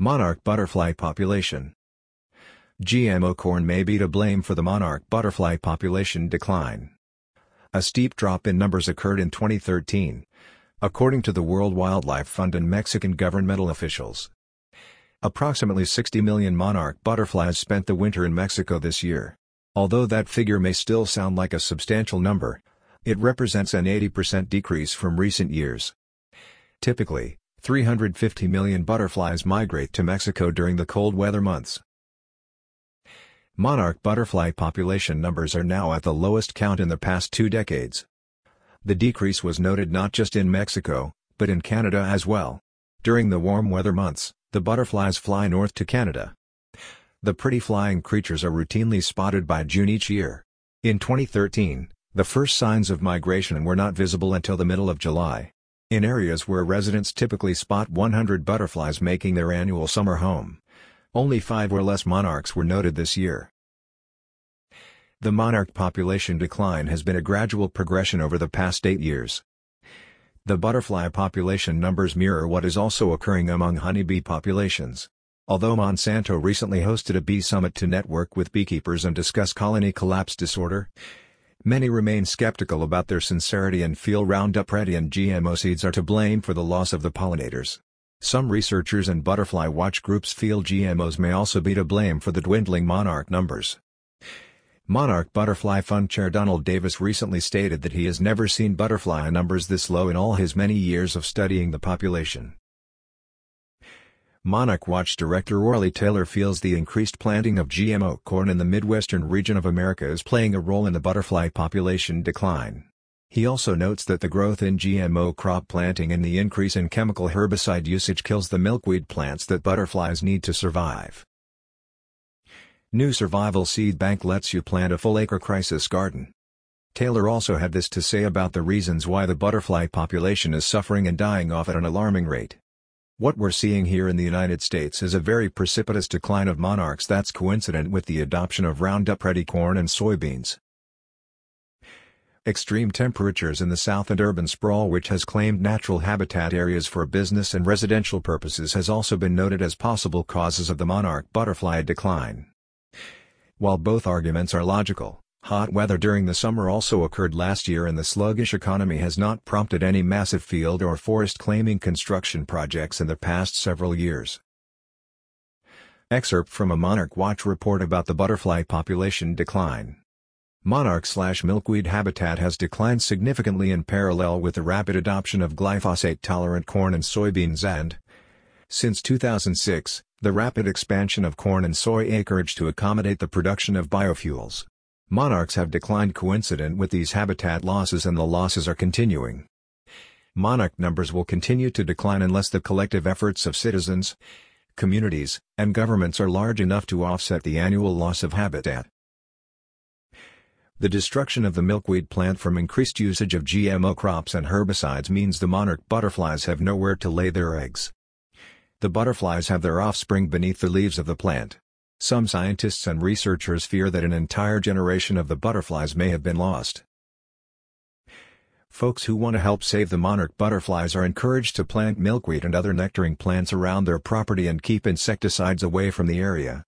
Monarch butterfly population. GMO corn may be to blame for the monarch butterfly population decline. A steep drop in numbers occurred in 2013, according to the World Wildlife Fund and Mexican governmental officials. Approximately 60 million monarch butterflies spent the winter in Mexico this year. Although that figure may still sound like a substantial number, it represents an 80% decrease from recent years. Typically, 350 million butterflies migrate to Mexico during the cold weather months. Monarch butterfly population numbers are now at the lowest count in the past 2 decades. The decrease was noted not just in Mexico, but in Canada as well. During the warm weather months, the butterflies fly north to Canada. The pretty flying creatures are routinely spotted by June each year. In 2013, the first signs of migration were not visible until the middle of July. In areas where residents typically spot 100 butterflies making their annual summer home, only 5 or less monarchs were noted this year. The monarch population decline has been a gradual progression over the past 8 years. The butterfly population numbers mirror what is also occurring among honeybee populations. Although Monsanto recently hosted a bee summit to network with beekeepers and discuss colony collapse disorder, many remain skeptical about their sincerity and feel Roundup Ready and GMO seeds are to blame for the loss of the pollinators. Some researchers and butterfly watch groups feel GMOs may also be to blame for the dwindling monarch numbers. Monarch Butterfly Fund Chair Donald Davis recently stated that he has never seen butterfly numbers this low in all his many years of studying the population. Monarch Watch Director Orly Taylor feels the increased planting of GMO corn in the Midwestern region of America is playing a role in the butterfly population decline. He also notes that the growth in GMO crop planting and the increase in chemical herbicide usage kills the milkweed plants that butterflies need to survive. New Survival Seed Bank lets you plant a full-acre crisis garden. Taylor also had this to say about the reasons why the butterfly population is suffering and dying off at an alarming rate. What we're seeing here in the United States is a very precipitous decline of monarchs that's coincident with the adoption of Roundup Ready corn and soybeans. Extreme temperatures in the South and urban sprawl which has claimed natural habitat areas for business and residential purposes has also been noted as possible causes of the monarch butterfly decline. While both arguments are logical, hot weather during the summer also occurred last year and the sluggish economy has not prompted any massive field or forest claiming construction projects in the past several years. Excerpt from a Monarch Watch report about the butterfly population decline. Monarch/milkweed habitat has declined significantly in parallel with the rapid adoption of glyphosate-tolerant corn and soybeans and, since 2006, the rapid expansion of corn and soy acreage to accommodate the production of biofuels. Monarchs have declined coincident with these habitat losses and the losses are continuing. Monarch numbers will continue to decline unless the collective efforts of citizens, communities, and governments are large enough to offset the annual loss of habitat. The destruction of the milkweed plant from increased usage of GMO crops and herbicides means the monarch butterflies have nowhere to lay their eggs. The butterflies have their offspring beneath the leaves of the plant. Some scientists and researchers fear that an entire generation of the butterflies may have been lost. Folks who want to help save the monarch butterflies are encouraged to plant milkweed and other nectaring plants around their property and keep insecticides away from the area.